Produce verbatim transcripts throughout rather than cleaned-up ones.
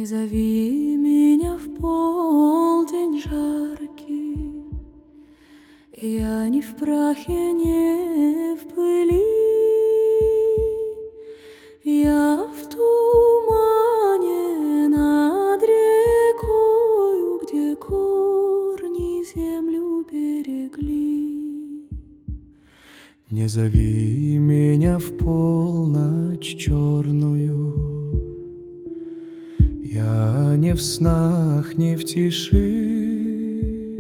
зови меня в полдень жаркий, я не в прахе, не в пыли, я в тумане над рекою, где корни землю берегли. Не зови меня в полночь черную, я не в снах, не в тиши,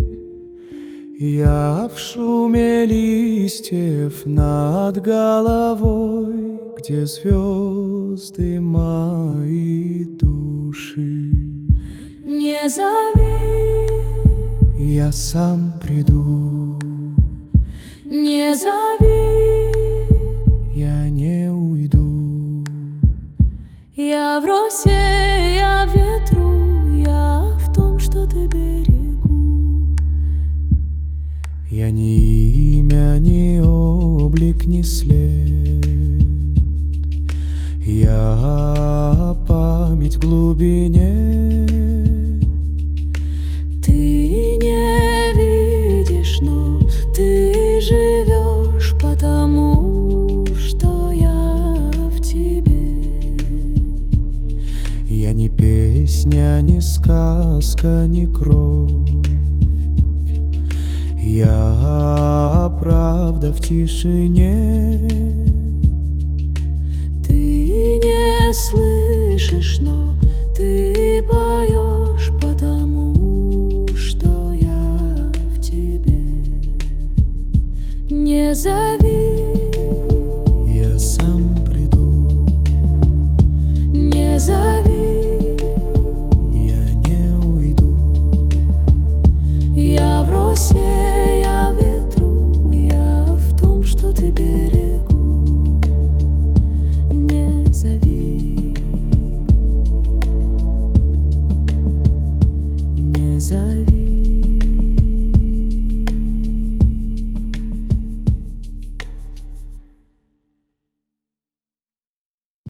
я в шуме листьев над головой, где звезды мои души. Не зови, я сам приду. Не зови, я не уйду. Я в росе, я в ветру, я в том, что ты берегу. Я ни имя, ни облик, ни след, я память в глубине. Ты не видишь, но ты живешь, потому что я в тебе. Я ни песня, ни сказка, ни кровь, я правда в тишине. Ты не слышишь, но ты поешь, потому что я в тебе. Не зови, я сам приду. Не зови, я не уйду. я в росе, я в ветру, я в том, что ты берегу. Не зови, не зови.